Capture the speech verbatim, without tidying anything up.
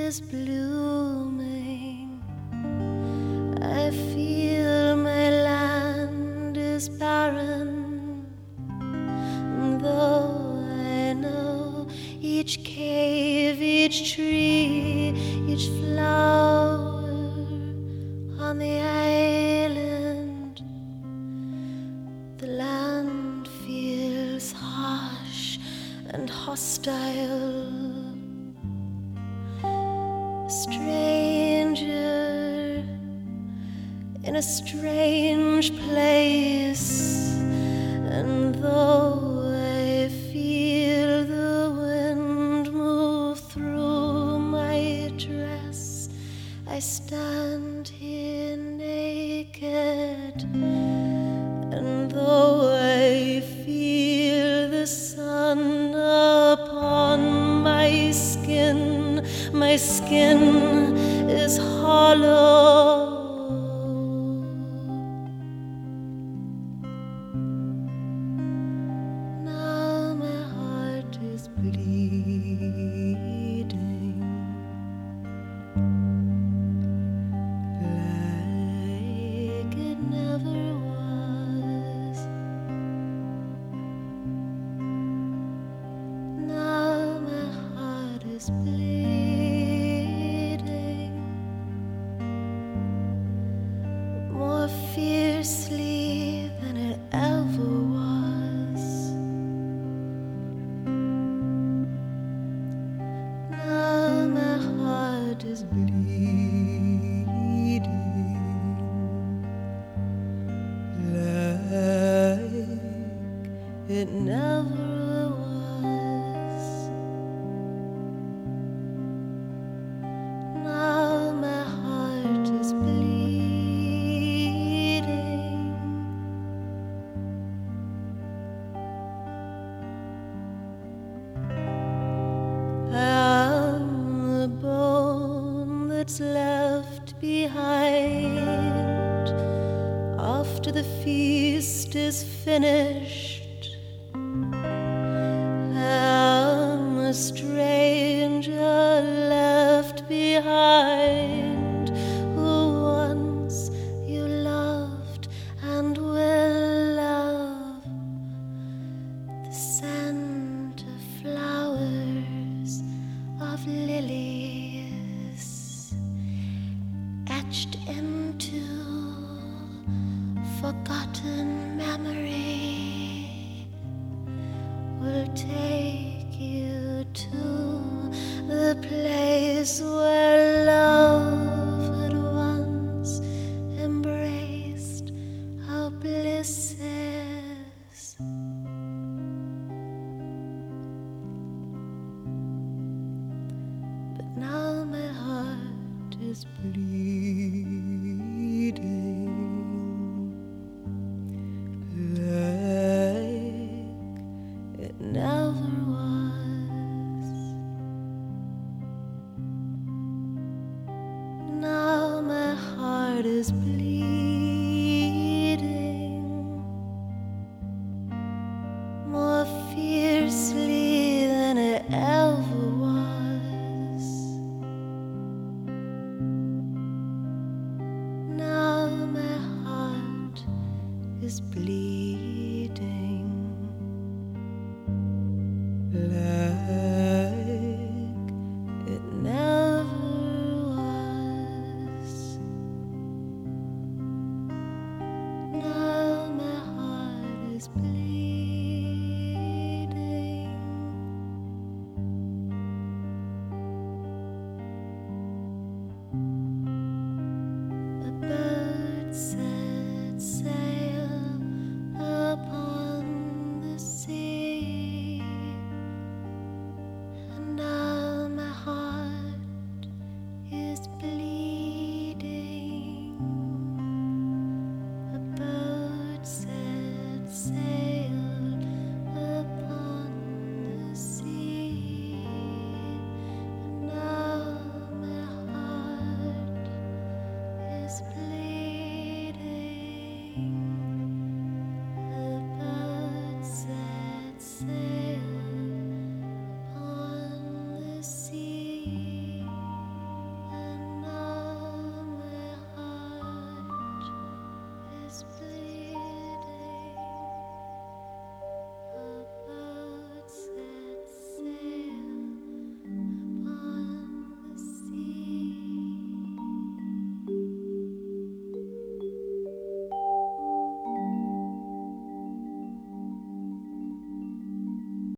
is blooming. I feel my land is barren, though I know each cave, each tree, each flower on the island. The land feels harsh and hostile. A stranger in a strange place, and though I feel the wind move through my dress, I stand here naked. And though I feel the sun upon my skin, my skin is hollow. Now my heart is bleeding like it never was. Now my heart is bleeding more fiercely than it ever was. Now my heart is bleeding like it never was. Now my heart is bleeding. I am the bone that's left behind after the feast is finished. I am a stranger left behind, who once you loved and will love. The scent of flowers, of lilies, etched into forgotten memory, will take you to the place where love had once embraced our blisses. But now my heart is bleeding like it never was. Now my heart is bleeding more fiercely than it ever was. Now my heart is bleeding.